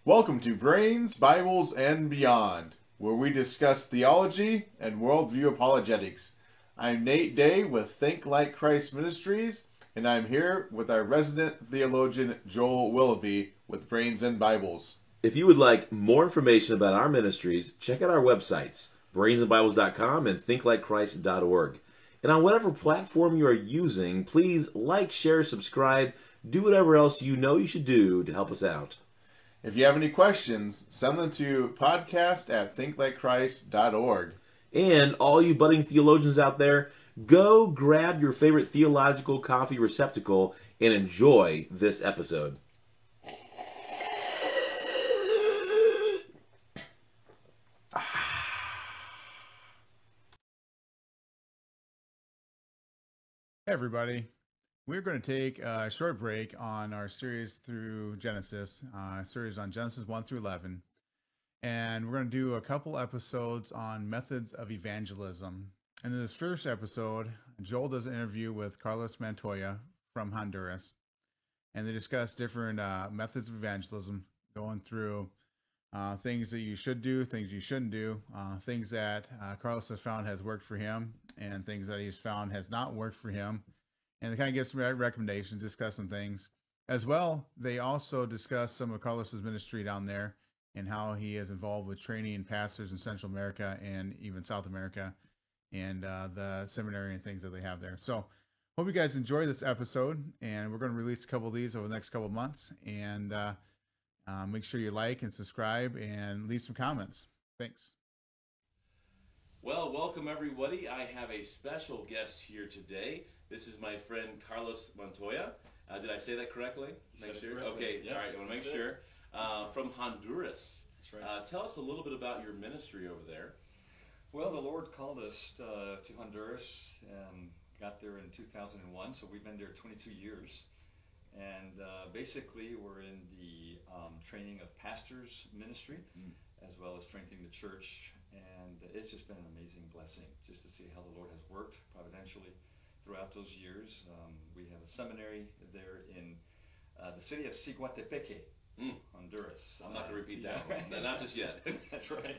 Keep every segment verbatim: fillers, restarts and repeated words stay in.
Welcome to Brains, Bibles, and Beyond, where we discuss theology and worldview apologetics. I'm Nate Day with Think Like Christ Ministries, and I'm here with our resident theologian Joel Willoughby with Brains and Bibles. If you would like more information about our ministries, check out our websites, brains and bibles dot com and think like christ dot org. And on whatever platform you are using, please like, share, subscribe, do whatever else you know you should do to help us out. If you have any questions, send them to podcast at think like christ dot org. And all you budding theologians out there, go grab your favorite theological coffee receptacle and enjoy this episode. Hey everybody, we're going to take a short break on our series through Genesis, uh, series on Genesis one through eleven, and we're going to do a couple episodes on methods of evangelism. And in this first episode, Joel does an interview with Carlos Montoya from Honduras, and they discuss different uh, methods of evangelism, going through uh, things that you should do, things you shouldn't do, uh, things that uh, Carlos has found has worked for him, and things that he's found has not worked for him. And they kind of get some recommendations, discuss some things. As well, they also discuss some of Carlos's ministry down there and how he is involved with training pastors in Central America and even South America and uh, the seminary and things that they have there. So hope you guys enjoy this episode, and we're going to release a couple of these over the next couple of months. And uh, uh, make sure you like and subscribe and leave some comments. Thanks. Well, welcome everybody. I have a special guest here today. This is my friend Carlos Montoya. Uh, did I say that correctly? You Make said it sure. correctly. Okay. Yes, All right. I want to make that's sure. Uh, from Honduras. That's right. Uh, tell us a little bit about your ministry over there. Well, the Lord called us uh, to Honduras and got there in two thousand one, so we've been there twenty-two years. And uh, basically, we're in the um, training of pastors ministry, mm. as well as strengthening the church. And it's just been an amazing blessing just to see how the Lord has worked providentially throughout those years. Um, we have a seminary there in uh, the city of Siguatepeque, mm. Honduras. I'm not going to repeat that uh, one. Not just yet. That's right.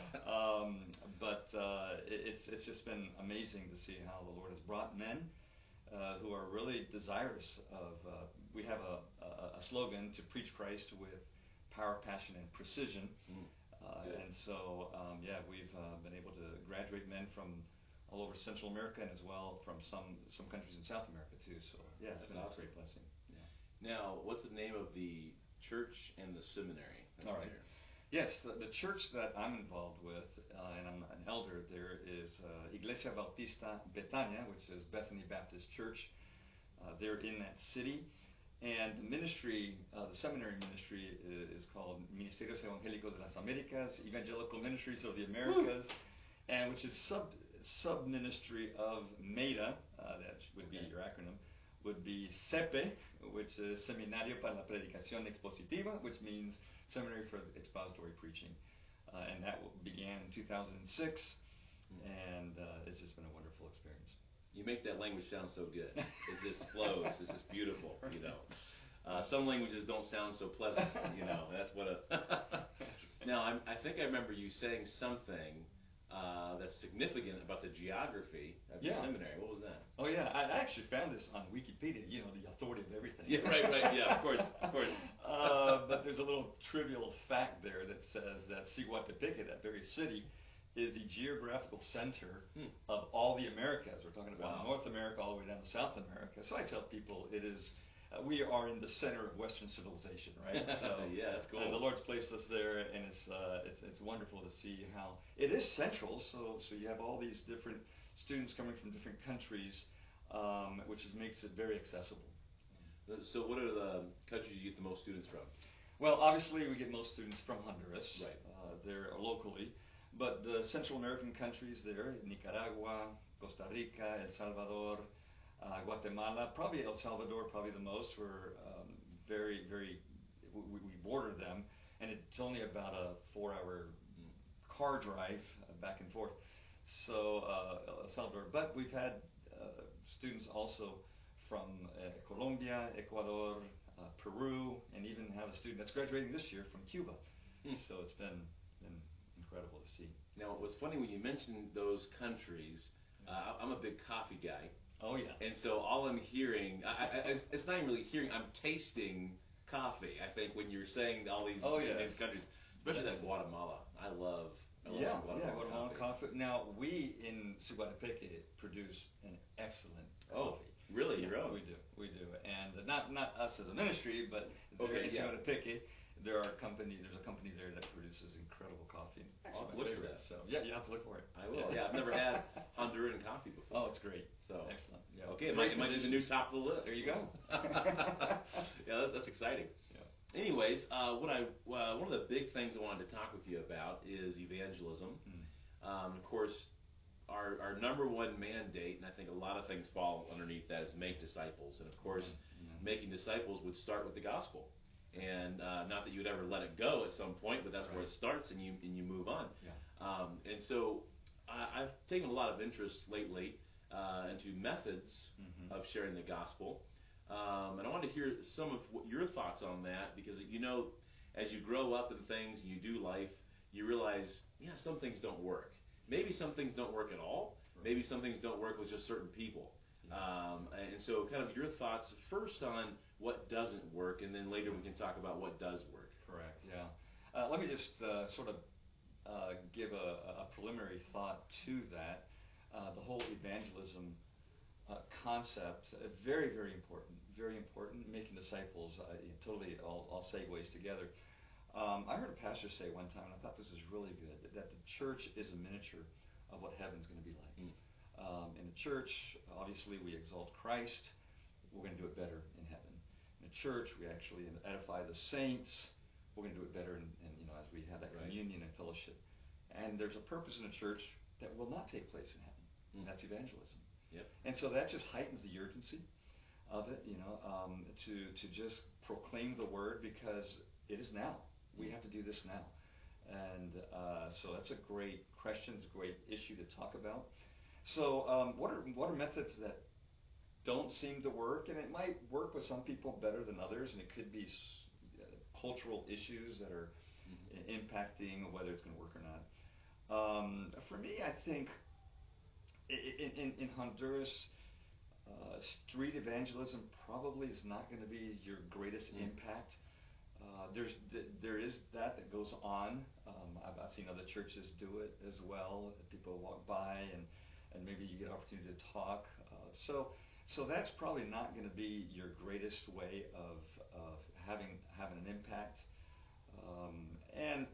Um, but uh, it, it's it's just been amazing to see how the Lord has brought men uh, who are really desirous of. Uh, we have a, a, a slogan to preach Christ with power, passion, and precision. Mm. Uh, and so, um, yeah, we've uh, been able to graduate men from all over Central America and as well from some some countries in South America too. So, yeah, it's that's been awesome. a great blessing. Yeah. Now, what's the name of the church and the seminary? That's all right. There? Yes, the, the church that I'm involved with, uh, and I'm an elder there, is uh, Iglesia Bautista Betania, which is Bethany Baptist Church. Uh, they're in that city. And the ministry, uh, the seminary ministry, is, is called Ministerios Evangélicos de las Américas, Evangelical Ministries of the Americas, Woo. and which is sub sub ministry of MEDA, uh, that would be okay. your acronym, would be SEPE, which is Seminario para la Predicación Expositiva, which means Seminary for Expository Preaching, uh, and that began in two thousand six, mm. and uh, it's just been a wonderful experience. You make that language sound so good. It just flows. It's just beautiful, you know. Uh, some languages don't sound so pleasant, you know. That's what a... Now, I'm, I think I remember you saying something uh, that's significant about the geography of your yeah. seminary. What was that? Oh, yeah. I actually found this on Wikipedia, you know, the authority of everything. Yeah, right, right. Yeah, of course, of course. Uh, but there's a little trivial fact there that says that Siguatepeque, that very city, is the geographical center hmm. of all the Americas. We're talking about wow. North America all the way down to South America. So I tell people it is, uh, we are in the center of Western civilization, right? So yeah, that's cool. Uh, the Lord's placed us there, and it's, uh, it's it's wonderful to see how it is central. So so you have all these different students coming from different countries, um, which is, makes it very accessible. So what are the countries you get the most students from? Well, obviously we get most students from Honduras. Right. Uh, there locally. But the Central American countries there, Nicaragua, Costa Rica, El Salvador, uh, Guatemala, probably El Salvador, probably the most. We're um, very, very, we, we border them, and it's only about a four-hour car drive uh, back and forth. So uh, El Salvador, but we've had uh, students also from uh, Colombia, Ecuador, uh, Peru, and even have a student that's graduating this year from Cuba. Hmm. So it's been been incredible to see. Now, it was funny when you mentioned those countries. Uh, I'm a big coffee guy. Oh yeah. And so all I'm hearing, I, I, it's, it's not even really hearing, I'm tasting coffee. I think when you're saying all these, Oh, these yes. countries, especially like Guatemala. I love, I love Yeah, some Guatemala, yeah, Guatemala coffee. coffee. Now we in Siguatepeque produce an excellent Oh, coffee. really? Yeah, Your own? we do, we do, and not not us as a ministry, but there Okay, in yeah. Siguatepeque, there are company. There's a company there that produces incredible coffee. I'll have to My look for favorite, that. So yeah, you have to look for it. I will. Yeah, I've never had Honduran coffee before. Oh, it's great. So Excellent. Yeah. okay, it might, it Great might be the new conditions. top of the list. There you go. Yeah, that, that's exciting. Yeah. Anyways, uh, what I uh, one of the big things I wanted to talk with you about is evangelism. Mm. Um, of course, our our number one mandate, and I think a lot of things fall underneath that, is make disciples. And of course, Yeah. making disciples would start with the gospel. And uh, not that you would ever let it go at some point, but that's where Right. it starts, and you and you move on. Yeah. Um, and so I, I've taken a lot of interest lately uh, into methods Mhm. of sharing the gospel. Um, and I wanted to hear some of what your thoughts on that, because you know, as you grow up in things and you do life, you realize, yeah, some things don't work. Maybe some things don't work at all. Right. Maybe some things don't work with just certain people. Yeah. Um, and so, kind of your thoughts first on what doesn't work, and then later we can talk about what does work. Correct. Yeah. Uh, let me just uh, sort of uh, give a, a preliminary thought to that. Uh, the whole evangelism uh, concept, uh, very, very important. Very important. Making disciples, uh, totally all, all segues together. Um, I heard a pastor say one time, and I thought this was really good, that the church is a miniature of what heaven's going to be like. Mm. Um, in the church, obviously, we exalt Christ. We're going to do it better in heaven. In the church, we actually edify the saints. We're going to do it better, in, in, you know, as we have that Right. communion and fellowship. And there's a purpose in the church that will not take place in heaven, Mm. and that's evangelism. Yep. And so that just heightens the urgency of it, you know, um, to to just proclaim the word, because it is now. We have to do this now. And uh, so that's a great question. It's a great issue to talk about. So um, what are what are methods that don't seem to work? And it might work with some people better than others, and it could be s- uh, cultural issues that are Mhm. i- impacting whether it's going to work or not. Um, for me, I think i- in, in, in Honduras, uh, street evangelism probably is not going to be your greatest Mm. impact. Uh, there's th- there is that that goes on. Um, I've, I've seen other churches do it as well. People walk by and, and maybe you get an opportunity to talk. Uh, so so that's probably not going to be your greatest way of of having having an impact. Um, and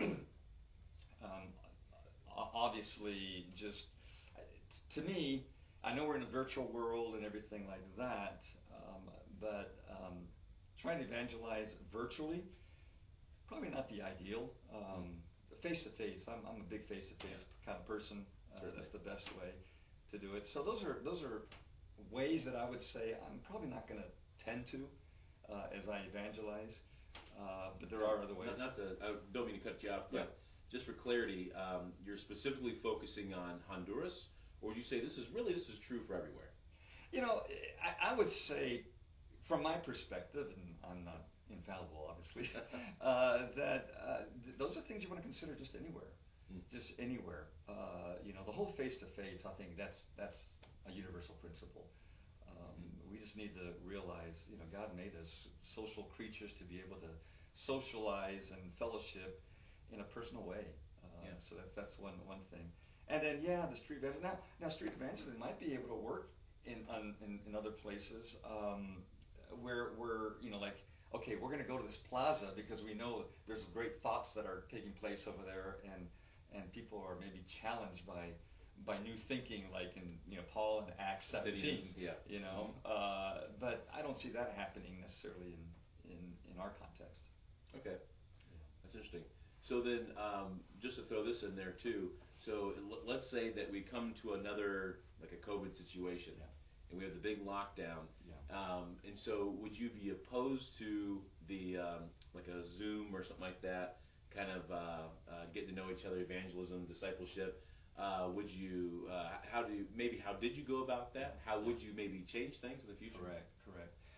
um, o- obviously, just to me, I know we're in a virtual world and everything like that, um, but um, trying to evangelize virtually, probably not the ideal. Um, face to face, I'm I'm a big face to face kind of person. Uh, Certainly. that's the best way to do it. So those are those are ways that I would say I'm probably not going to tend to uh, as I evangelize. Uh, but there are other ways. Not, not to, I don't mean to cut you off, but Yeah. just for clarity, um, you're specifically focusing on Honduras, or would you say this is really this is true for everywhere? You know, I, I would say, from my perspective, and I'm not infallible, obviously, uh, that uh, th- those are things you want to consider just anywhere, Mm. just anywhere. Uh, you know, the whole face-to-face, I think that's that's a universal principle. Um, Mm. We just need to realize, you know, God made us social creatures to be able to socialize and fellowship in a personal way. Uh, Yeah. So that's that's one one thing. And then yeah, the street evangelism. Now, now street evangelism might be able to work in on, in, in other places um, where where you know like okay, we're going to go to this plaza because we know there's great thoughts that are taking place over there, and and people are maybe challenged by by new thinking, like in you know Paul in Acts seventeen. Cities, yeah. You know, uh, but I don't see that happening necessarily in in, in our context. Okay, that's interesting. So then, um, just to throw this in there too. So l- let's say that we come to another like a COVID situation, Yeah. and we have the big lockdown. Yeah. Um, and so, would you be opposed to the um, like a Zoom or something like that, kind of uh, uh, getting to know each other, evangelism, discipleship? Uh, would you? Uh, how do you, maybe how did you go about that? How would you maybe change things in the future? Correct, correct.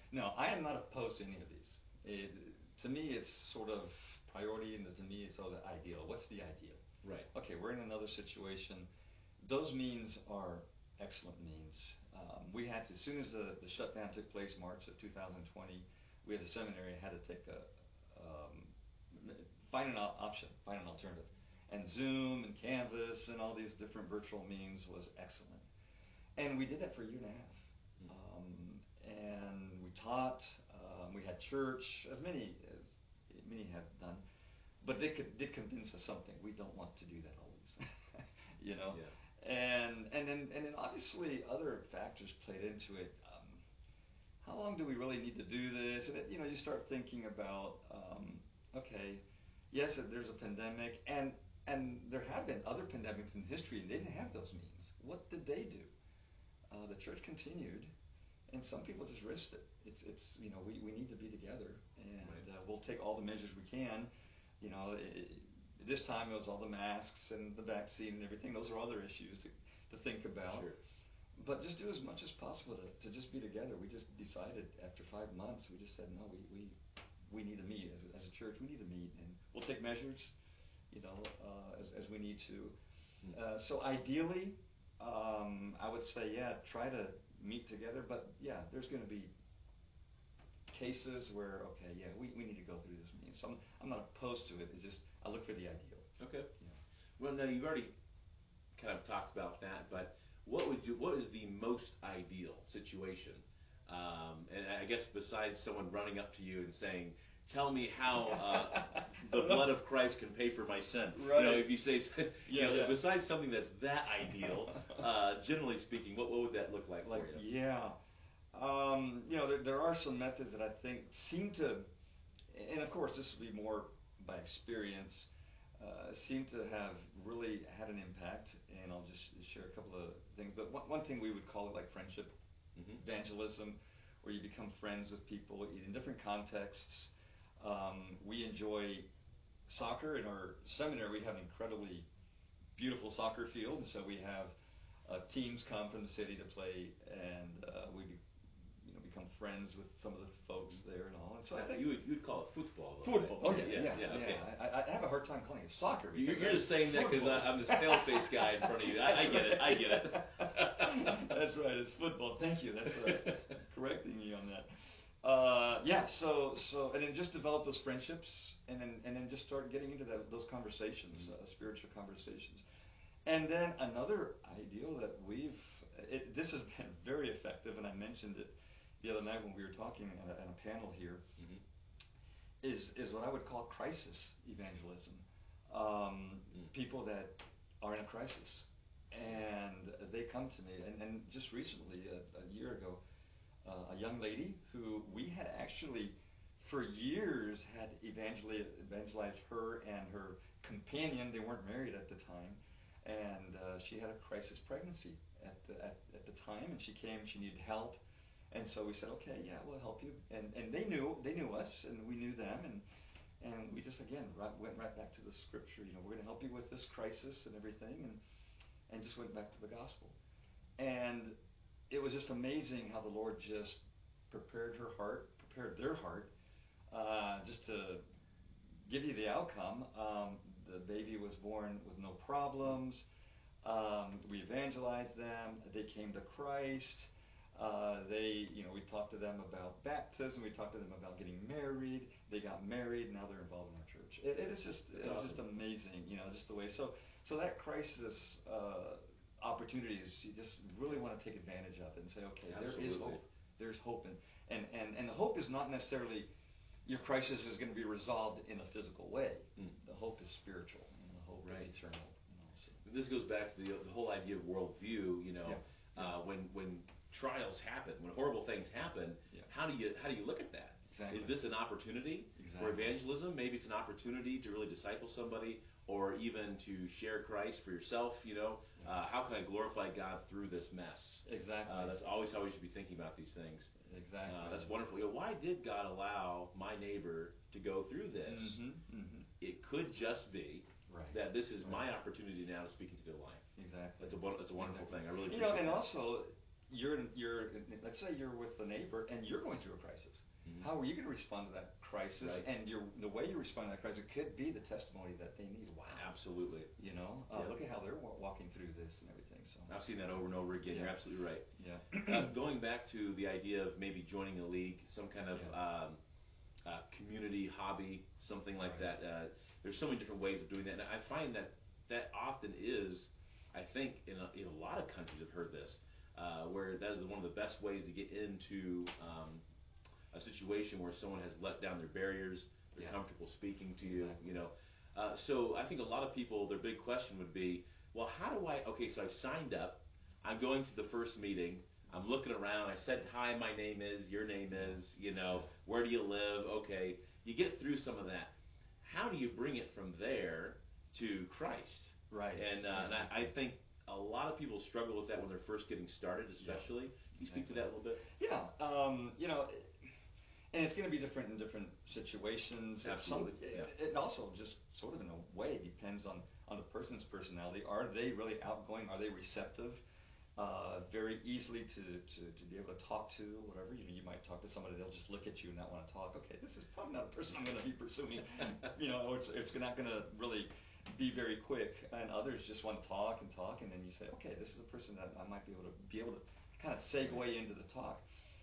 No, I am not opposed to any of these. It, to me, it's sort of priority, and to me, it's all the ideal. What's the ideal? Right. Okay, we're in another situation. Those means are excellent means. Um, we had to, as soon as the, the shutdown took place, March of two thousand twenty, we as a seminary had to take a, um, find an op- option, find an alternative. And Zoom and Canvas and all these different virtual means was excellent. And we did that for a year and a half. Um, and we taught, um, we had church, as many as many have done, but they could did convince us something. We don't want to do that always, you know. Yeah. And and then and then obviously other factors played into it. Um, how long do we really need to do this? And it, you know, you start thinking about, um, okay, yes, there's a pandemic, and and there have been other pandemics in history, and they didn't have those means. What did they do? Uh, the church continued, and some people just risked it. It's it's you know we, we need to be together, and Right. uh, we'll take all the measures we can. You know, it, this time it was all the masks and the vaccine and everything. Those are other issues to to think about. Sure. But just do as much as possible to, to just be together. We just decided after five months, we just said no, we we, we need to meet as, as a church. We need to meet, and we'll take measures, you know, uh, as as we need to. Uh, so ideally, um, I would say, yeah, try to meet together. But yeah, there's going to be cases where, okay, yeah, we, we need to go through this meeting. So I'm, I'm not opposed to it. It's just I look for the ideal. Okay. Yeah. Well, now you've already kind of talked about that, but what would you? What is the most ideal situation? Um, and I guess besides someone running up to you and saying, "Tell me how uh, the blood of Christ can pay for my sin." Right. You know, if you say, you Yeah, know, yeah. besides something that's that ideal, uh, generally speaking, what, what would that look like, Like, for you? yeah. Um, you know, there, there are some methods that I think seem to, and of course this would be more by experience, uh, seem to have really had an impact. And I'll just share a couple of things. But one, one thing we would call it like friendship Mhm. evangelism, where you become friends with people in different contexts. Um, we enjoy soccer in our seminary. We have an incredibly beautiful soccer field, and so we have uh, teams come from the city to play, and uh, we, be, you know, become friends with some of the folks there and all. And so I think you would you would call it football. Though, football. right? Oh yeah, yeah, yeah. okay. I, I have a hard time calling it soccer. You're, because you're just saying that because football. I'm this pale faced guy in front of you. I, I get it. I get it. That's right. It's football. Thank you. That's right. Correcting me on that. Uh, yeah. So so and then just develop those friendships, and then and then just start getting into that, those conversations, uh, spiritual conversations. And then another ideal that we've it, this has been very effective, and I mentioned it the other night when we were talking at a, at a panel here. Mhm. Is is what I would call crisis evangelism. Um, Mm. People that are in a crisis, and they come to me. And, and just recently, a, a year ago, uh, a young lady who we had actually, for years, had evangeli- evangelized her and her companion. They weren't married at the time, and uh, she had a crisis pregnancy at the at, at the time, and she came. She needed help. And so we said, okay, yeah, we'll help you. And and they knew they knew us, and we knew them, and and we just again right, went right back to the scripture. You know, we're going to help you with this crisis and everything, and and just went back to the gospel. And it was just amazing how the Lord just prepared her heart, prepared their heart, uh, just to give you the outcome. Um, the baby was born with no problems. Um, we evangelized them. They came to Christ. Uh, they, you know, we talked to them about baptism. We talked to them about getting married. They got married. Now they're involved in our church. It, it is just, That's it was awesome. just amazing, you know, just the way. So, so that crisis uh, opportunities, you just really want to take advantage of it and say, okay, there is Absolutely. hope. There's hope, and and and and the hope is not necessarily your crisis is going to be resolved in a physical way. Mm. The hope is spiritual, and the hope Right. is eternal. You know, so. This goes back to the the whole idea of worldview. You know, Yeah. Uh, when when trials happen, when horrible things happen, Yeah. how do you how do you look at that? Exactly. Is this an opportunity for Exactly. evangelism? Maybe it's an opportunity to really disciple somebody, or even to share Christ for yourself. You know, uh, how can I glorify God through this mess? Exactly. Uh, that's always how we should be thinking about these things. Exactly. Uh, that's wonderful. You know, why did God allow my neighbor to go through this? Mm-hmm. Mm-hmm. It could just be Right. that this is Right. my opportunity now to speak into their life. Exactly. That's a won- that's a wonderful Exactly. thing. I really You know, appreciate and that. also you're you're let's say you're with a neighbor and you're going through a crisis. Mm-hmm. How are you going to respond to that crisis? Right. And your the way you respond to that crisis could be the testimony that they need. Wow, absolutely. You know, uh, yeah. Look at how they're w- walking through this and everything. So I've seen that over and over again. Yeah. You're absolutely right. Yeah. uh, going back to the idea of maybe joining a league, some kind of Yeah. um, uh, community hobby, something like Right. that. Uh, there's so many different ways of doing that, and I find that that often is, I think, in a, in a lot of countries, I've heard this, uh, where that is one of the best ways to get into um, a situation where someone has let down their barriers, they're Yeah. comfortable speaking to you, Exactly. you know. Uh, so I think a lot of people, their big question would be, well, how do I, okay, so I've signed up, I'm going to the first meeting, I'm looking around, I said, hi, my name is, your name is, you know, where do you live, okay, you get through some of that. How do you bring it from there to Christ? Right. And, uh, exactly. and I, I think a lot of people struggle with that when they're first getting started, especially. Yeah. Can you speak exactly. to that a little bit? Yeah. Um, you know, and it's going to be different in different situations. Absolutely. Some, yeah. It also just sort of in a way depends on, on the person's personality. Are they really outgoing? Are they receptive? Uh, very easily to, to, to be able to talk to, whatever. You know, you might talk to somebody, they'll just look at you and not want to talk. Okay, this is probably not a person I'm going to be pursuing. You know, it's it's not going to really be very quick. And others just want to talk and talk, and then you say, okay, this is a person that I might be able to be able to kind of segue into the talk.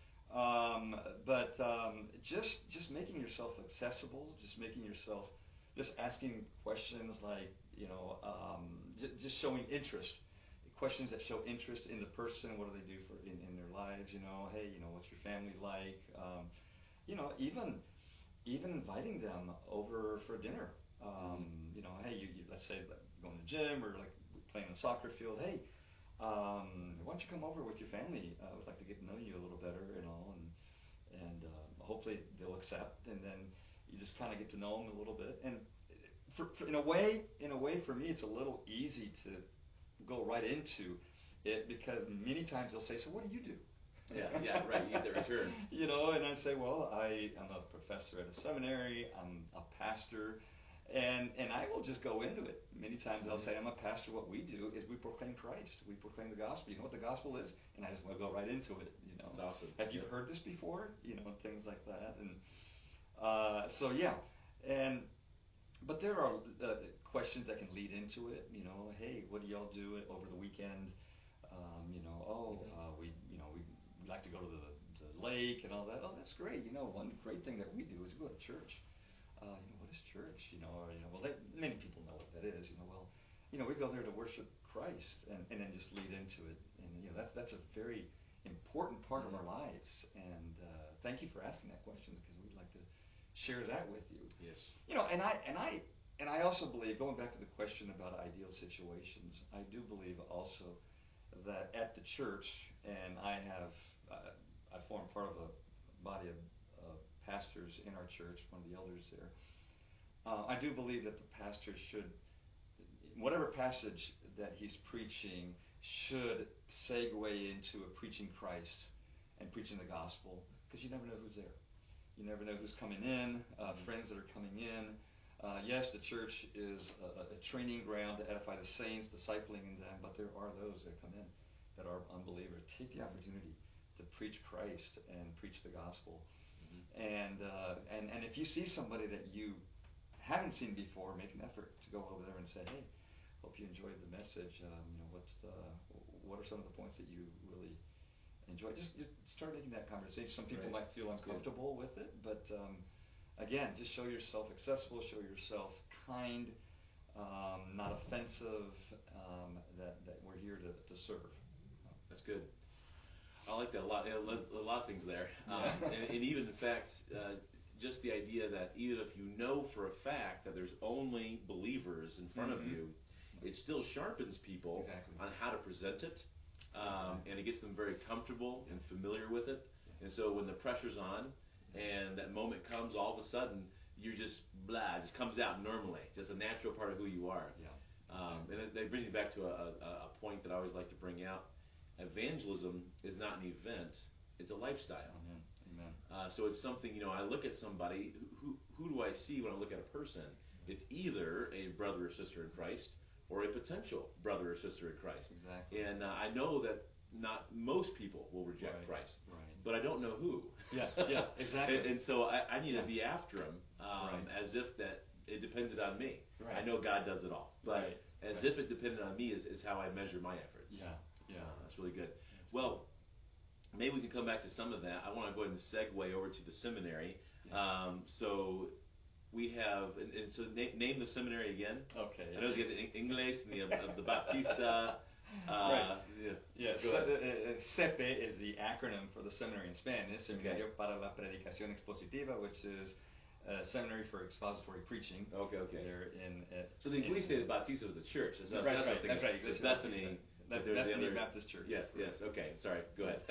Um, but um, just just making yourself accessible, just making yourself, just asking questions like, you know, um, j- just showing interest. Questions that show interest in the person. What do they do for in, in their lives? You know, hey, you know, what's your family like? Um, you know, even even inviting them over for dinner. Um, mm-hmm. You know, hey, you, you let's say like going to the gym or like playing on the soccer field. Hey, um, why don't you come over with your family? I uh, would like to get to know you a little better, you know, and and uh, hopefully they'll accept. And then you just kind of get to know them a little bit. And for, for, in a way, in a way, for me, it's a little easy to go right into it because many times they'll say, so what do you do? Yeah, yeah, right, you get the return. You know, and I say, well, I, I'm a professor at a seminary, I'm a pastor, and and I will just go into it. Many times mm-hmm. I'll say, I'm a pastor, what we do is we proclaim Christ, we proclaim the gospel. You know what the gospel is? And I just want to go right into it, you know. That's awesome. Have you yep. heard this before? You know, things like that. And uh, so, yeah, and but there are uh, questions that can lead into it. You know, hey, what do y'all do over the weekend? Um, you know, oh, uh, we, you know, we, we like to go to the, the lake and all that. Oh, that's great. You know, one great thing that we do is we go to church. Uh, you know, what is church? You know, or, you know, well, they, many people know what that is. You know, well, you know, we go there to worship Christ, and, and then just lead into it. And you know, that's that's a very important part of our lives. And uh, thank you for asking that question because we'd like to share that with you. Yes. You know, and I and I and I also believe, going back to the question about ideal situations, I do believe also that at the church, and I have uh, I form part of a body of uh, pastors in our church, one of the elders there. Uh, I do believe that the pastor should, whatever passage that he's preaching, should segue into a preaching Christ and preaching the gospel, because you never know who's there. You never know who's coming in, uh, friends that are coming in. Uh, yes, the church is a, a training ground to edify the saints, discipling in them, but there are those that come in that are unbelievers. Take the opportunity to preach Christ and preach the gospel. Mm-hmm. And, uh, and and if you see somebody that you haven't seen before, make an effort to go over there and say, hey, hope you enjoyed the message. Um, you know, what's the, what are some of the points that you really enjoy? Just, just start making that conversation. Some people right. might feel uncomfortable with it, but um, again, just show yourself accessible, show yourself kind, um, not offensive, um, that, that we're here to, to serve. That's good. I like that a lot. A lot of things there. Um, Yeah. and, and even, in fact, uh, just the idea that even if you know for a fact that there's only believers in front mm-hmm. of you, it still sharpens people exactly. on how to present it. Um, exactly. and it gets them very comfortable and familiar with it. And so when the pressure's on and that moment comes, all of a sudden, you're just blah, it just comes out normally. Just a natural part of who you are. Yeah. Um, and it, it brings me back to a, a, a point that I always like to bring out. Evangelism is not an event, it's a lifestyle. Amen. Amen. Uh, so it's something, you know, I look at somebody, who, who do I see when I look at a person? It's either a brother or sister in Christ or a potential brother or sister in Christ. Exactly. And uh, I know that not most people will reject Right, Christ, right. but I don't know who. Yeah, yeah, exactly. and, and so I, I need Yeah. to be after him um, Right. as if that it depended on me. Right. I know God does it all, but Right, as right. if it depended on me is, is how I measure my efforts. Yeah, yeah. Uh, that's really good. That's well, maybe we can come back to some of that. I want to go ahead and segue over to the seminary. Yeah. Um, so we have, and, and so na- name the seminary again. Okay. I know you get the En- Ingles and the, uh, the Baptista. Uh, Right. Yeah. Yeah, Go so, ahead. uh, uh, S E P E is the acronym for the seminary in Spanish, Seminario para la Predicación Expositiva, which is uh, Seminary for Expository Preaching. Okay, okay. They're in. Uh, So the Iglesia de Bautista is the church. That's, that's, Right, that's, right, what I was thinking. that's right, There's Iglesia Bethany. Bautista. but That- there's Bethany the other Baptist Church. Yes, Right. yes. Okay, sorry. Go ahead.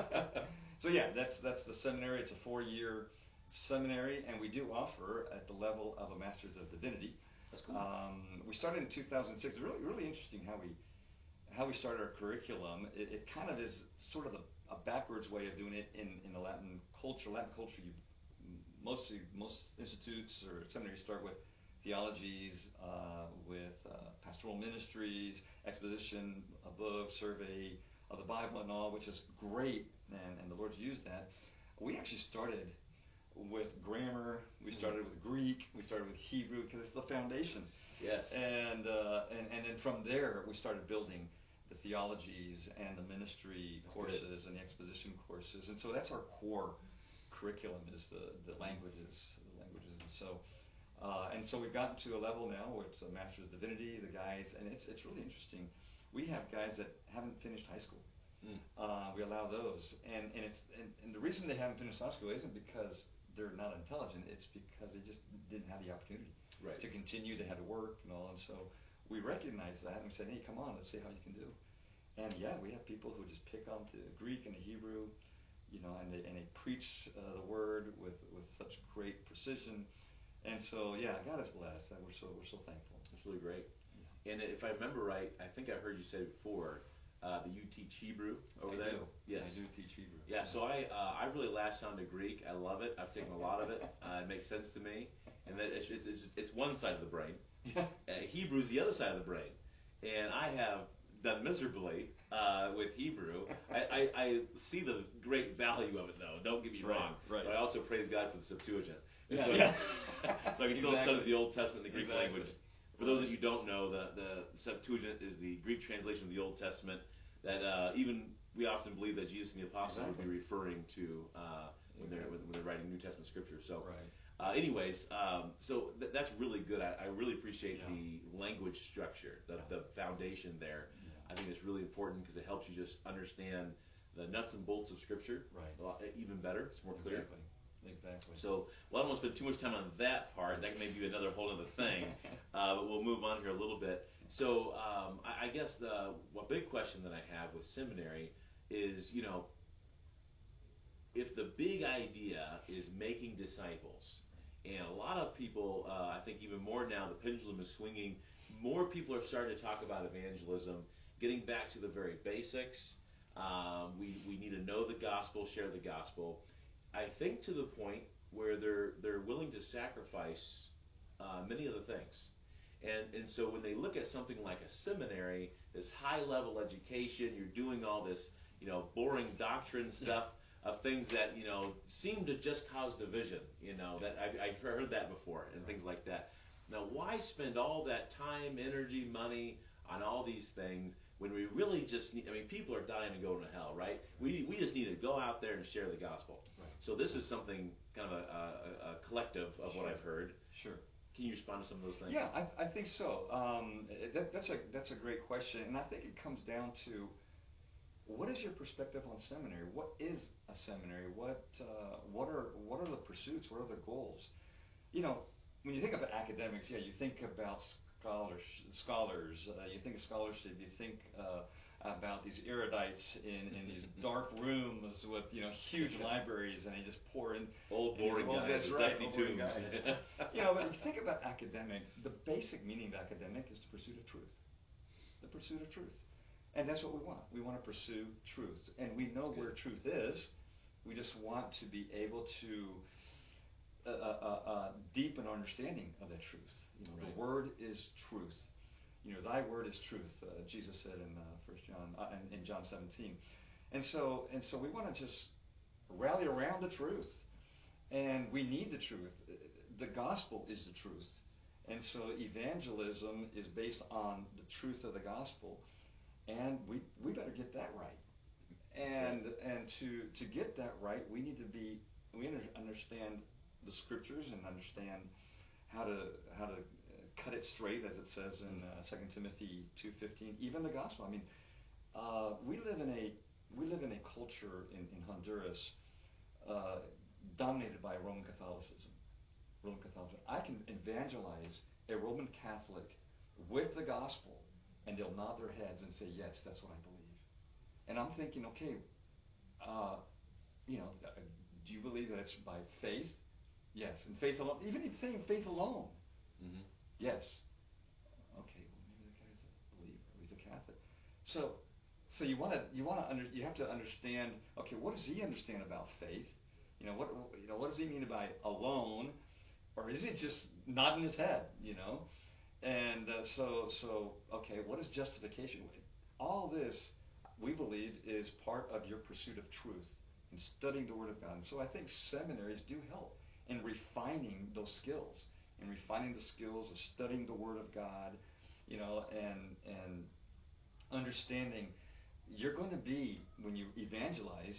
So yeah, that's that's the seminary. It's a four-year seminary, and we do offer at the level of a Master's of Divinity. That's cool. Um, we started in two thousand six. It's really really interesting how we how we started our curriculum. It, it kind of is sort of the, a backwards way of doing it in, in the Latin culture. Latin culture, you mostly most institutes or seminaries start with theologies, uh, with uh, pastoral ministries, exposition, a book, survey of the Bible and all, which is great, and, and the Lord's used that. We actually started with grammar, we started with Greek, we started with Hebrew, because it's the foundation. Yes. And, uh, and and then from there, we started building the theologies and the ministry That's courses good. and the exposition courses. And so that's our core curriculum, is the, the languages, the languages. And so, uh, and so we've gotten to a level now where it's a Master's of Divinity, the guys, and it's it's really interesting. We have guys that haven't finished high school. Mm. Uh, we allow those, and and it's and, and the reason they haven't finished high school isn't because they're not intelligent. It's because they just didn't have the opportunity Right. to continue. They had to work and all, and so we recognize that and we said, hey, come on, let's see how you can do. And yeah, we have people who just pick on the Greek and the Hebrew, you know, and they and they preach uh, the word with with such great precision. And so yeah, God is blessed, and we're so we're so thankful. That's really great. And if I remember right, I think I heard you say before uh, that you teach Hebrew over I there. do. Yes. I do teach Hebrew. Yeah. So I uh, I really latched on to Greek. I love it. I've taken a lot of it. Uh, it makes sense to me. And that it's it's, it's, it's one side of the brain. Yeah. Uh, Hebrew is the other side of the brain. And I have done miserably uh, with Hebrew. I, I, I see the great value of it, though. Don't get me Right, wrong. right. But I also praise God for the Septuagint. And Yeah, so, yeah. so I can still Exactly. study the Old Testament, the Greek Exactly. language. For those that you don't know, the, the Septuagint is the Greek translation of the Old Testament that uh, even we often believe that Jesus and the apostles would be Exactly. referring to uh, when they're when they're writing New Testament scripture. So, Right. uh, anyways, um, so th- that's really good. I, I really appreciate Yeah. the language structure, the, Yeah. the foundation there. Yeah. I think it's really important because it helps you just understand the nuts and bolts of scripture Right. a lot, even better. It's more clear. Exactly. Exactly. So, well, I don't want to spend too much time on that part. That may be another whole other thing. uh, but we'll move on here a little bit. So, um, I, I guess the one big question that I have with seminary is, you know, if the big idea is making disciples, and a lot of people, uh, I think even more now, the pendulum is swinging. More people are starting to talk about evangelism, getting back to the very basics. Um, we we need to know the gospel, share the gospel. I think to the point where they're they're willing to sacrifice uh, many of the things, and and so when they look at something like a seminary, this high level education, you're doing all this you know boring doctrine stuff of things that you know seem to just cause division. You know that I've, I've heard that before and things like that. Now, why spend all that time, energy, money on all these things when we really just need? I mean, people are dying to go to hell, right? We we just need to go out there and share the gospel. Right. So this is something kind of a, a, a collective of what Sure. I've heard. Sure. Can you respond to some of those things? Yeah, I, I think so. Um, that, that's a that's a great question, and I think it comes down to what is your perspective on seminary? What is a seminary? What uh, what are what are the pursuits? What are the goals? You know, when you think of academics, yeah, you think about scholars. Scholars. Uh, you think of scholarship. You think uh, about these erudites in, in these dark rooms with you know huge libraries, and they just pour in Old and boring these- oh, guys that's with right, dusty old boring tombs. guys. You know, but if you think about academic, the basic meaning of academic is the pursuit of truth. The pursuit of truth. And that's what we want. We want to pursue truth. And we know That's where good. truth is. We just want to be able to uh, uh, uh, deepen our understanding of that truth. You know, Right. the word is truth. You know, thy word is truth. Uh, Jesus said in uh, First John, uh, in, in John seventeen, and so and so we want to just rally around the truth, and we need the truth. The gospel is the truth, and so evangelism is based on the truth of the gospel, and we we better get that right. And and to to get that right, we need to be we under, understand the scriptures and understand how to how to cut it straight, as it says in uh, Second Timothy two fifteen. Even the gospel. I mean, uh, we live in a we live in a culture in, in Honduras uh, dominated by Roman Catholicism. Roman Catholicism. I can evangelize a Roman Catholic with the gospel, and they'll nod their heads and say, "Yes, that's what I believe." And I'm thinking, okay, uh, you know, do you believe that it's by faith? Yes, and faith alone. Even if saying faith alone. Mm-hmm. Yes. Okay, well maybe the guy's a believer. He's a Catholic. So, so you want to you want to under you have to understand. Okay, what does he understand about faith? You know what you know what does he mean by alone, or is it just nodding his head? You know, and uh, so so okay, what is justification? All this, we believe, is part of your pursuit of truth and studying the Word of God. And so I think seminaries do help in refining those skills, in refining the skills of studying the Word of God, you know, and and understanding you're going to be, when you evangelize,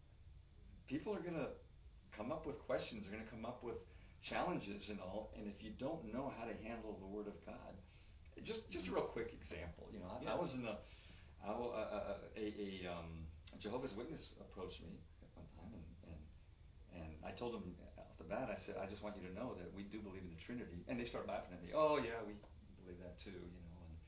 people are going to come up with questions, they're going to come up with challenges and all, and if you don't know how to handle the Word of God, just just a real quick example, you know, I, Yeah. I was in a I, uh, a, a um, Jehovah's Witness approached me at one time, and, and and I told them off the bat, I said, I just want you to know that we do believe in the Trinity. And they started laughing at me. Oh yeah, we believe that too, you know. And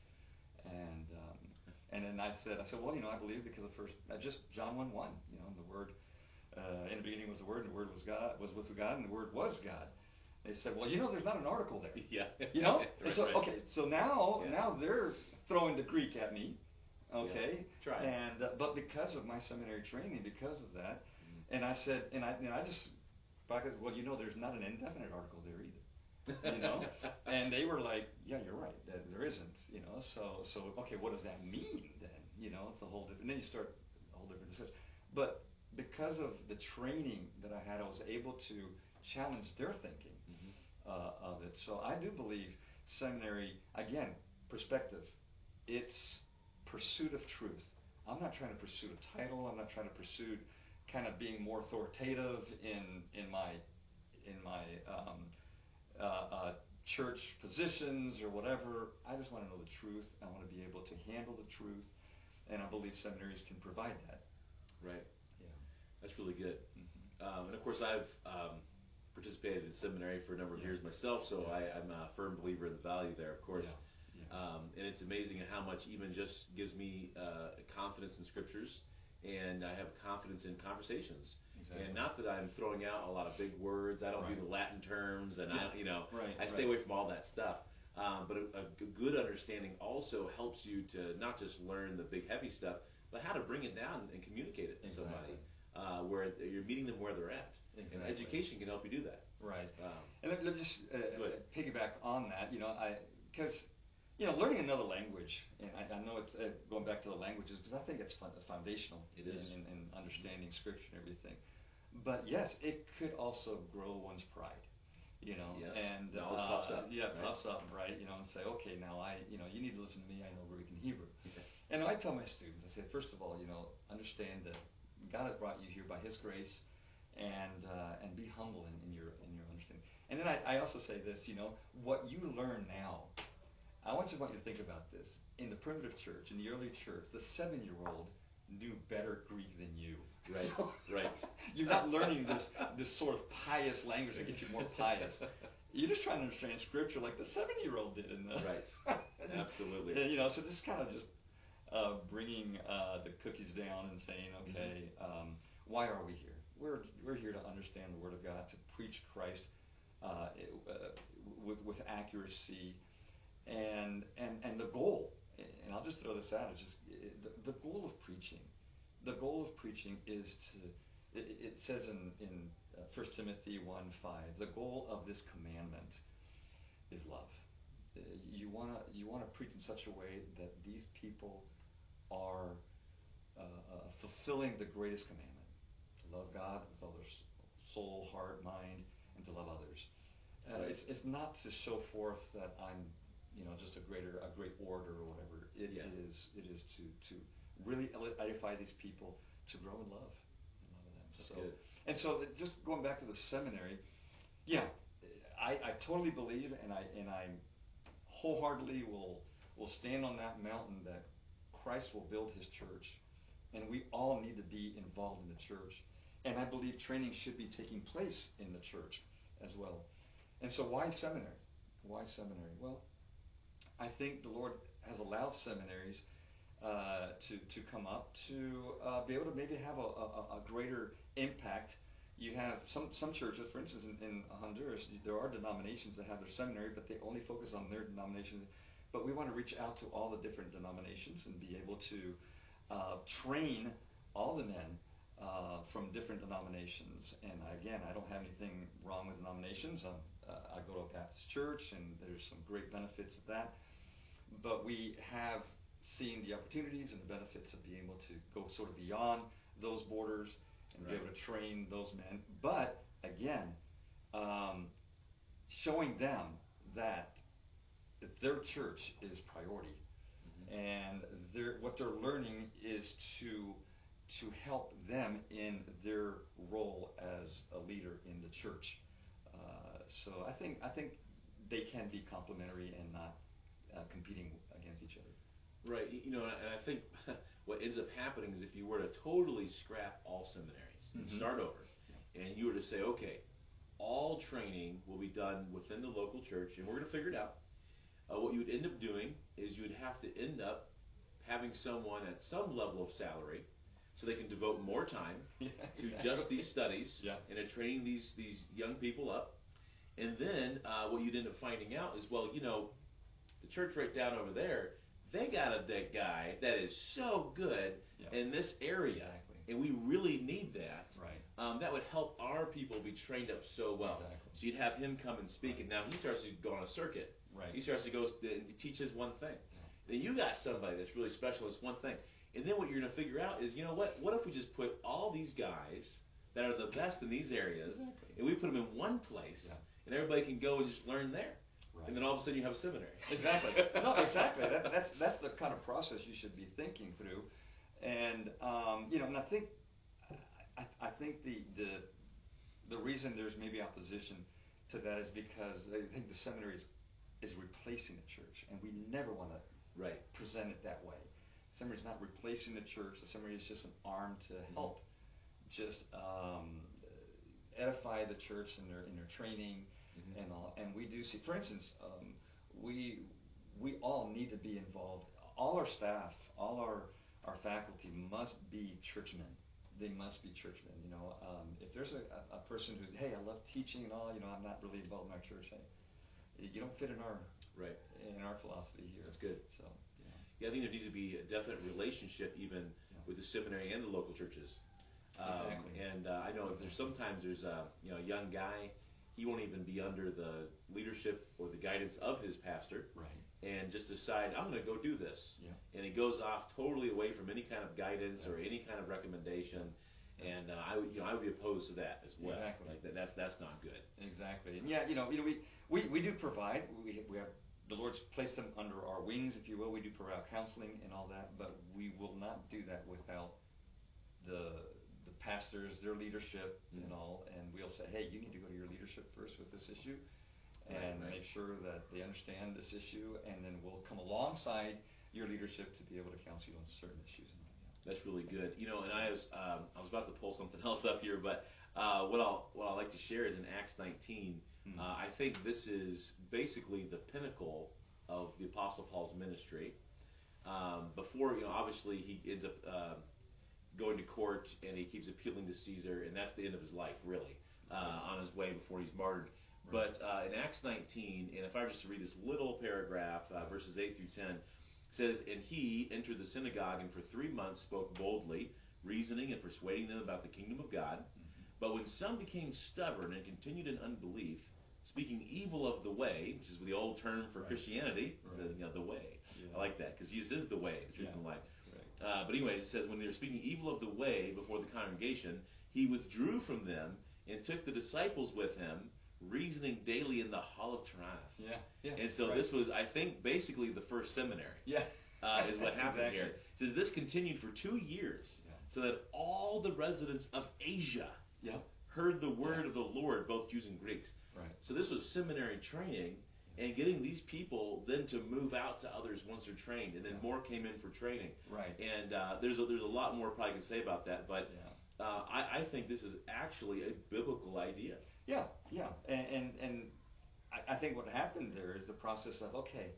and um, and then I said, I said, well, you know, I believe because of first, uh, just John one one, you know, and the Word, uh, in the beginning was the Word, and the Word was God, was with God, and the Word was God. They said, well, you know, there's not an article there. Yeah. You know. Right, and so right. okay, so now Yeah. now they're throwing the Greek at me. Okay, Yeah. Try. and uh, but because of my seminary training, because of that, mm-hmm. and I said, and I, and I just, well, you know, there's not an indefinite article there either, you know, and they were like, yeah, you're right, there, there isn't, you know, so so okay, what does that mean then? You know, it's a whole different. And then you start a whole different discussion, but because of the training that I had, I was able to challenge their thinking mm-hmm. uh, of it. So I do believe seminary, again, perspective, it's pursuit of truth. I'm not trying to pursue a title. I'm not trying to pursue kind of being more authoritative in in my in my um, uh, uh, church positions or whatever. I just want to know the truth. I want to be able to handle the truth, and I believe seminaries can provide that. Right. Yeah. That's really good. Mm-hmm. Um, and of course, I've um, participated in seminary for a number of Yeah. years myself, so Yeah. I, I'm a firm believer in the value there, of course. Yeah. Yeah. Um, and it's amazing how much even just gives me uh, confidence in scriptures, and I have confidence in conversations. Exactly. And not that I'm throwing out a lot of big words. I don't Right. do the Latin terms, and Yeah. I, you know, Right. I stay right. away from all that stuff. Um, but a, a g- good understanding also helps you to not just learn the big heavy stuff, but how to bring it down and communicate it to Exactly. somebody uh, where you're meeting them where they're at. Exactly. And education can help you do that. Right. Um, And let, let me just uh, Go ahead. piggyback on that. You know, I because you know learning another language, and I, I know it's uh, going back to the languages because I think it's fun, foundational It is. in, in, in understanding scripture and everything. But yes, it could also grow one's pride. You know, Yes. and Knowledge uh, puffs up, yeah, right? puffs up, right? You know, and say, okay, now I, you know, you need to listen to me. I know Greek and Hebrew. Okay. And I tell my students, I say, first of all, you know, understand that God has brought you here by His grace, and uh, and be humble in, in your in your understanding. And then I, I also say this, you know, what you learn now. I want you want you to think about this. In the primitive church, in the early church, the seven-year-old knew better Greek than you. Right. So, Right. You're not learning this this sort of pious language that gets you more pious. You're just trying to understand Scripture like the seven-year-old did. In the, Right. Absolutely. And, you know, so this kind of just uh, bringing uh, the cookies down and saying, okay, Mm-hmm. um, why are we here? We're we're here to understand the Word of God, to preach Christ uh, uh, with with accuracy, and and and the goal. And I'll just throw this out. Is just the, the goal of preaching. The goal of preaching is to. It, it says in in uh, First Timothy one five. The goal of this commandment is love. uh, you want to you want to preach in such a way that these people are uh, uh, fulfilling the greatest commandment: to love God with all their soul, heart, mind, and to love others. Uh, Right. It's it's not to show forth that I'm, you know, just a greater a great orator or whatever. It Yeah. is it is to to really edify these people to grow in love, in love of them. That's so good. and so just going back to the seminary, yeah, I, I totally believe and I and I wholeheartedly will will stand on that mountain that Christ will build His church, and we all need to be involved in the church. And I believe training should be taking place in the church as well. And so why seminary? Why seminary? Well, I think the Lord has allowed seminaries uh, to to come up to uh, be able to maybe have a, a, a greater impact. You have some some churches, for instance, in, in Honduras, there are denominations that have their seminary, but they only focus on their denomination. But we want to reach out to all the different denominations and be able to uh, train all the men uh, from different denominations. And again, I don't have anything wrong with denominations. Um, uh, I go to a Baptist church, and there's some great benefits of that. But we have seen the opportunities and the benefits of being able to go sort of beyond those borders and Right. be able to train those men. But again, um, showing them that their church is priority, Mm-hmm. and they're, what they're learning is to to help them in their role as a leader in the church. Uh, so I think I think they can be complementary and not uh, competing against each other. Right. You know, and I think what ends up happening is if you were to totally scrap all seminaries and Mhm. start over, and you were to say, okay, all training will be done within the local church, and we're going to figure it out. Uh, what you would end up doing is you would have to end up having someone at some level of salary, so they can devote more time Yeah, to exactly. just these studies Yeah. and to training these these young people up. And then uh, what you'd end up finding out is, well, you know, the church right down over there, they got a dead guy that is so good Yeah. in this area, Exactly. and we really need that. Right. Um, that would help our people be trained up so well. Exactly. So you'd have him come and speak, Right. and now he starts to go on a circuit. Right. He starts to go and teach his one thing. Then you got somebody that's really special at one thing. And then what you're going to figure out is, you know what? What if we just put all these guys that are the best in these areas, Exactly. and we put them in one place, Yeah. and everybody can go and just learn there. Right. And then all of a sudden you have a seminary. Exactly. No, exactly. That, that's that's the kind of process you should be thinking through, and um, you know, and I think I, I think the the the reason there's maybe opposition to that is because they think the seminary is, is replacing the church, and we never want to Right. present it that way. Seminary is not replacing the church. The seminary is just an arm to help, just um, edify the church in their in their training Mhm. and all. And we do see, for instance, um, we we all need to be involved. All our staff, all our our faculty must be churchmen. They must be churchmen. You know, um, if there's a, a, a person who, hey, I love teaching and all, you know, I'm not really involved in our church. Hey, you don't fit in our Right. in our philosophy here. That's good. So, yeah. Yeah, I think there needs to be a definite relationship even Yeah. with the seminary and the local churches. Um, Exactly. And uh, I know there's sometimes there's a you know a young guy, he won't even be under the leadership or the guidance of his pastor, Right. and just decide I'm going to go do this, Yeah. and he goes off totally away from any kind of guidance Yeah. or any kind of recommendation, and uh, I would you know I would be opposed to that as well. Exactly. Like that, that's that's not good. Exactly. And yeah, you know, you know, we, we, we do provide. We we have the Lord's placed them under our wings, if you will. We do provide counseling and all that, but we will not do that without the the pastors, their leadership, Mhm. and all. And we'll say, hey, you need to go to your leadership first with this issue, and Right, right. make sure that they understand this issue, and then we'll come alongside your leadership to be able to counsel you on certain issues. And all that. That's really good. You know, and I was um, I was about to pull something else up here, but uh, what I'll what I like to share is in Acts nineteen. Hmm. Uh, I think this is basically the pinnacle of the Apostle Paul's ministry. Um, before you know, obviously he ends up uh, going to court and he keeps appealing to Caesar, and that's the end of his life, really, uh, on his way before he's martyred. Right. But uh, in Acts nineteen, and if I were just to read this little paragraph, uh, verses eight through ten. Says, and he entered the synagogue and for three months spoke boldly, reasoning and persuading them about the kingdom of God. Mhm. But when some became stubborn and continued in unbelief, speaking evil of the way, which is the old term for Right. Christianity, Right. the, you know, the way. Yeah. I like that because Jesus is the way, the truth, Yeah. and the life. Right. Uh, but anyways, it says, when they were speaking evil of the way before the congregation, he withdrew from them and took the disciples with him, reasoning daily in the hall of Tyrannus. Yeah. Yeah. And so right. this was, I think, basically the first seminary. Yeah. Uh, is what happened Exactly. here. It says this continued for two years, Yeah. so that all the residents of Asia Yeah. heard the word Yeah. of the Lord, both Jews and Greeks. Right. So this was seminary training, and getting these people then to move out to others once they're trained, and then Yeah. more came in for training. Right. And uh, there's a, there's a lot more probably can say about that, but Yeah. uh, I, I think this is actually a biblical idea. Yeah, yeah, and and, and I, I think what happened there is the process of okay,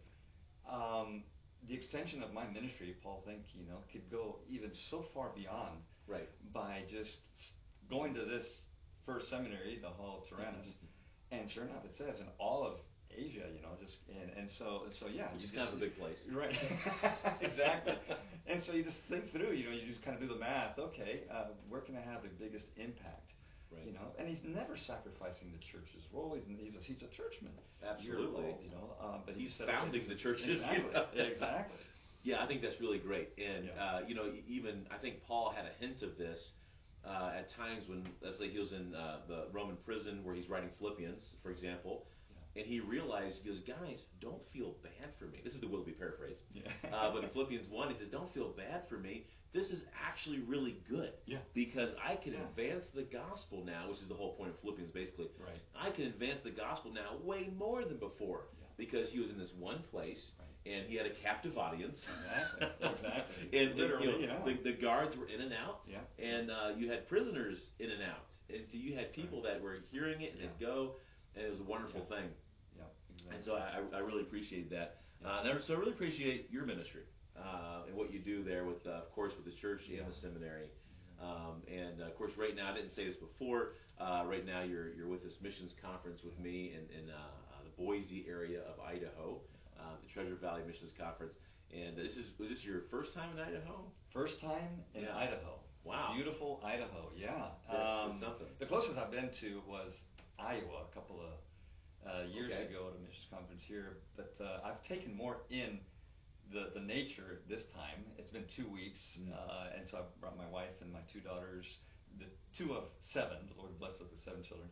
um, the extension of my ministry, Paul think you know could go even so far beyond Right. by just s- going to this first seminary, the Hall of Tyrannus, and sure enough, it says in all of Asia, you know, just and and so and so yeah, Which you is kind just- of a big place. Right. Exactly. And so you just think through, you know, you just kind of do the math. Okay, uh, where can I have the biggest impact? Right. You know, and he's never sacrificing the church's role. He's, he's, a, he's a churchman. Absolutely. Your role, you know, um, but He's said, founding okay, the churches. Exactly. You know? Exactly. Yeah, I think that's really great. And, Yeah. uh, you know, even I think Paul had a hint of this uh, at times when, let's say, he was in uh, the Roman prison where he's writing Philippians, for example, and he realized, he goes, guys, don't feel bad for me. This is the Willoughby paraphrase. Yeah. Uh, but in Philippians one, he says, don't feel bad for me. This is actually really good. Yeah. Because I can Yeah. advance the gospel now, which is the whole point of Philippians, basically. Right. I can advance the gospel now way more than before. Yeah. Because he was in this one place, Right. and he had a captive audience. Exactly. Exactly. And the, Literally, you know, yeah. the, the guards were in and out. Yeah. And uh, you had prisoners in and out. And so you had people that were hearing it and Yeah. they'd go, and it was a wonderful Yeah. thing. Yeah. Exactly. And so I, I really appreciate that. Yeah. Uh, and I- so I really appreciate your ministry uh, and what you do there with, uh, of course, with the church Yeah. and the seminary. Um, and uh, of course, right now, I didn't say this before. Uh, right now, you're you're with this missions conference with me in, in uh, uh, the Boise area of Idaho, uh, the Treasure Valley Missions Conference. And this is was this your first time in Idaho? First time in Yeah. Idaho. Wow. Beautiful Idaho, yeah. That's- um, that's something. The closest I've been to was Iowa a couple of uh, years Okay. ago at a missions conference here, but uh, I've taken more in the, the nature this time. It's been two weeks, Mm. uh, and so I brought my wife and my two daughters, the two of seven. The Lord bless us with seven children.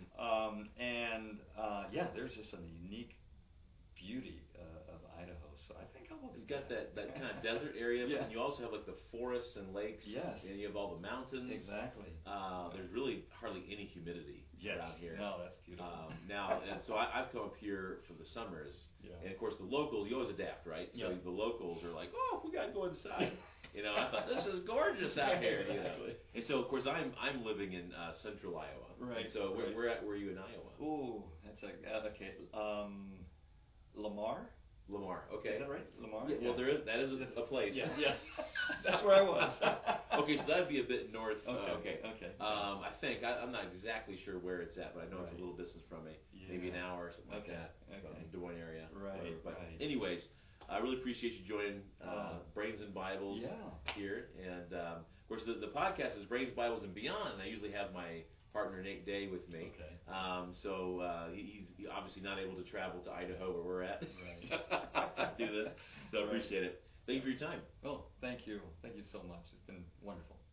Um, and uh, yeah, there's just a unique beauty uh, of Idaho. So I think I will. It's be got back. that, that kind of desert area, Yeah. but then you also have like the forests and lakes. Yes. And you have all the mountains. Exactly. Uh, there's really hardly any humidity Yes. around here. No, that's beautiful. Um, now, and so I, I've come up here for the summers, Yeah. and of course the locals, you always adapt, right? So Yeah. the locals are like, "Oh, we gotta go inside." You know, I thought this is gorgeous out here. You know? Exactly. And so, of course, I'm I'm living in uh, central Iowa. Right, And so, where, right. where at were you in Iowa? Ooh, that's a uh, okay. Um, Lamar, Lamar. Okay. is that right? Lamar. Yeah, well, there is that is a, a place. Yeah, yeah. That's where I was. Okay, so that'd be a bit north. uh, Okay, okay. okay. Um, I think I, I'm not exactly sure where it's at, but I know it's a Right. little distance from me, maybe an Yeah. hour or something like Okay, that, okay. from the Des Moines area. Right, But right. anyways, I really appreciate you joining uh, Oh. Brains and Bibles Yeah. here, and um, of course the, the podcast is Brains, Bibles, and Beyond. And I usually have my partner Nate Day with me. Okay. Um, so uh, he- he's obviously not able to travel to Idaho where we're at Right. to do this. So I Right. appreciate it. Thank you for your time. Well, thank you. Thank you so much. It's been wonderful.